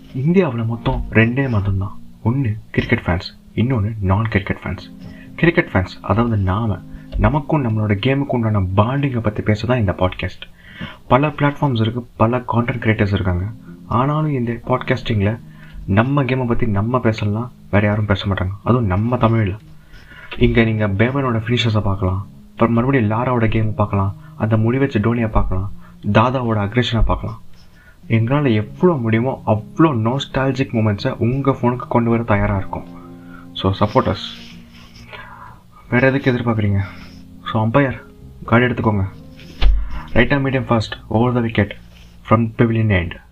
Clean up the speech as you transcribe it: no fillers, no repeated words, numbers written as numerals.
இந்தியாவில் மொத்தம் ரெண்டே மதம்தான். ஒன்று கிரிக்கெட் ஃபேன்ஸ், இன்னொன்று நான் கிரிக்கெட் ஃபேன்ஸ். கிரிக்கெட் ஃபேன்ஸ், அதாவது நமக்கும் நம்மளோட கேமுக்கும் உண்டான பாண்டிங்கை பற்றி பேச தான் இந்த பாட்காஸ்ட். பல பிளாட்ஃபார்ம்ஸ் இருக்குது, பல கான்டென்ட் கிரியேட்டர்ஸ் இருக்காங்க. ஆனாலும் இந்த பாட்காஸ்டிங்கில் நம்ம கேமை பற்றி நம்ம பேசலாம், வேறு யாரும் பேச மாட்டாங்க, அதுவும் நம்ம தமிழில். இங்கே நீங்கள் பேவனோட ஃபினிஷர்ஸை பார்க்கலாம், அப்புறம் மறுபடியும் லாராவோட கேமை பார்க்கலாம், அந்த முடி வச்ச டோனியை பார்க்கலாம், தாதாவோட அக்ரெஷனை பார்க்கலாம். எங்களால் எவ்வளோ முடியுமோ அவ்வளோ நோஸ்டால்ஜிக் மூமெண்ட்ஸை உங்கள் ஃபோனுக்கு கொண்டு வர தயாராக இருக்கும். ஸோ சப்போர்ட்டர்ஸ், வேறு எதுக்கு எதிர்பார்க்குறீங்க? ஸோ அம்பையர் கார்டு எடுத்துக்கோங்க. ரைட்டாக medium fast over the wicket from pavilion end.